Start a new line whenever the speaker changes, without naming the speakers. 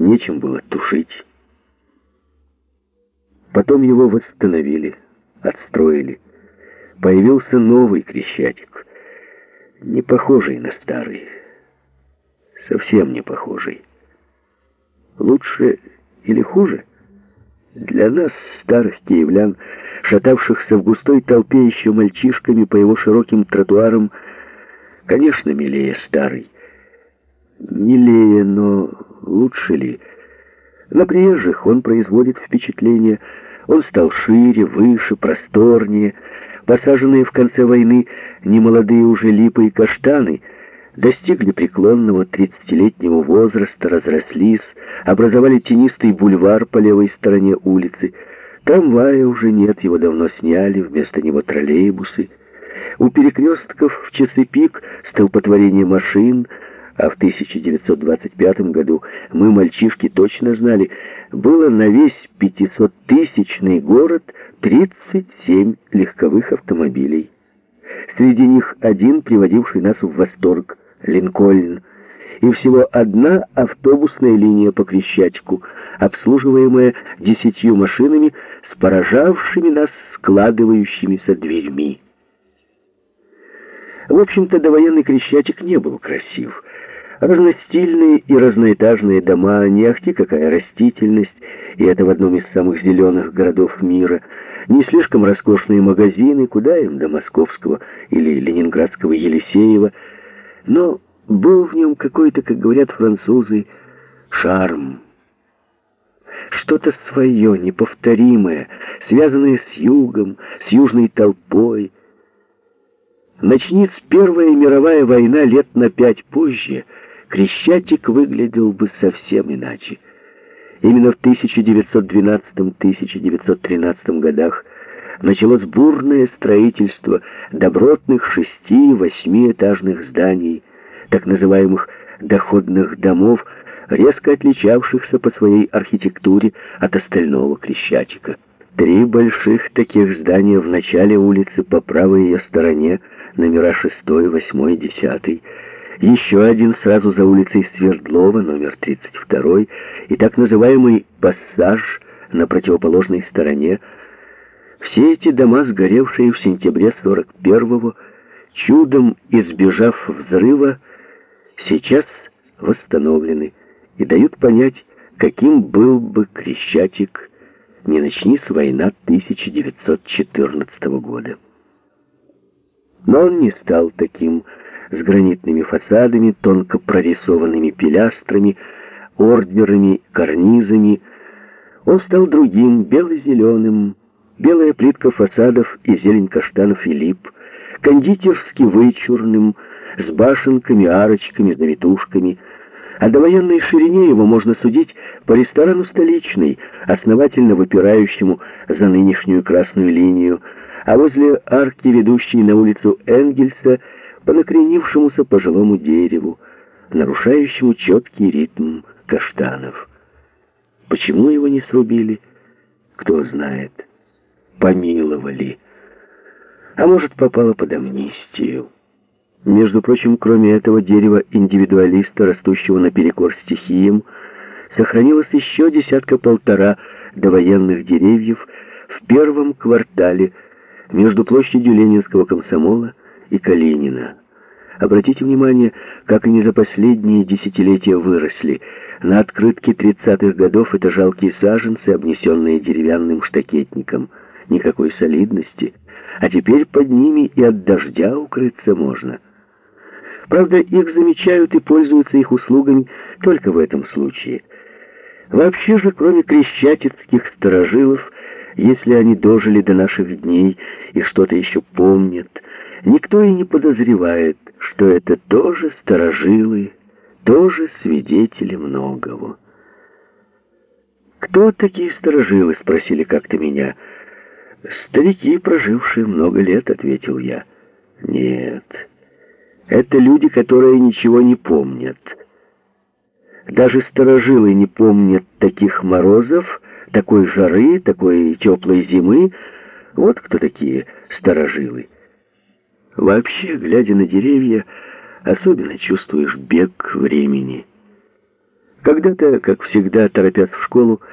нечем было тушить. Потом его восстановили, отстроили. Появился новый Крещатик, не похожий на старый, совсем не похожий. Лучше или хуже? Для нас, старых киевлян, шатавшихся в густой толпе еще мальчишками по его широким тротуарам, конечно, милее старый. Милее, но лучше ли? На приезжих он производит впечатление. Он стал шире, выше, просторнее. Посаженные в конце войны немолодые уже липы и каштаны достигли преклонного 30-летнего возраста, разрослись, образовали тенистый бульвар по левой стороне улицы. Трамвая уже нет, его давно сняли, вместо него троллейбусы. У перекрестков в часы пик столпотворение машин, а в 1925 году мы, мальчишки, точно знали, было на весь 500-тысячный город 37 легковых автомобилей. Среди них один, приводивший нас в восторг, Линкольн, и всего одна автобусная линия по Крещатику, обслуживаемая 10 машинами с поражавшими нас складывающимися дверьми. В общем-то, довоенный Крещатик не был красив. Разностильные и разноэтажные дома, не ахти какая растительность, и это в одном из самых зеленых городов мира, не слишком роскошные магазины, куда им до московского или ленинградского Елисеева, но был в нем какой-то, как говорят французы, шарм. Что-то свое, неповторимое, связанное с югом, с южной толпой. Начнись Первая мировая война лет на 5 позже, Крещатик выглядел бы совсем иначе. Именно в 1912-1913 годах началось бурное строительство добротных 6-8-этажных зданий, так называемых доходных домов, резко отличавшихся по своей архитектуре от остального Крещатика. 3 больших таких здания в начале улицы по правой ее стороне, номера 6, 8, 10, еще один сразу за улицей Свердлова, номер 32, и так называемый «Пассаж» на противоположной стороне. Все эти дома, сгоревшие в сентябре 41-го, чудом избежав взрыва, сейчас восстановлены и дают понять, каким был бы Крещатик, не начнись война 1914 года. Но он не стал таким, с гранитными фасадами, тонко прорисованными пилястрами, ордерами, карнизами. Он стал другим, бело-зеленым, белая плитка фасадов и зелень каштанов и лип, кондитерски вычурным, с башенками, арочками, завитушками. О довоенной ширине его можно судить по ресторану «Столичный», основательно выпирающему за нынешнюю красную линию, а возле арки, ведущей на улицу Энгельса, по накренившемуся пожилому дереву, нарушающему четкий ритм каштанов. Почему его не срубили? Кто знает. Помиловали. А может, попало под амнистию. Между прочим, кроме этого дерева-индивидуалиста, растущего наперекор стихиям, сохранилось еще 10-1.5 довоенных деревьев в первом квартале между площадью Ленинского комсомола и Калинина. Обратите внимание, как они за последние десятилетия выросли. На открытке 30-х годов это жалкие саженцы, обнесенные деревянным штакетником. Никакой солидности. А теперь под ними и от дождя укрыться можно. Правда, их замечают и пользуются их услугами только в этом случае. Вообще же, кроме крещатицких старожилов, если они дожили до наших дней и что-то еще помнят, никто и не подозревает, что это тоже старожилы, тоже свидетели многого. «Кто такие старожилы?» — спросили как-то меня. «Старики, прожившие много лет», — ответил я. «Нет, это люди, которые ничего не помнят. Даже старожилы не помнят таких морозов, такой жары, такой теплой зимы. Вот кто такие старожилы. Вообще, глядя на деревья, особенно чувствуешь бег времени. Когда-то, как всегда, торопясь в школу,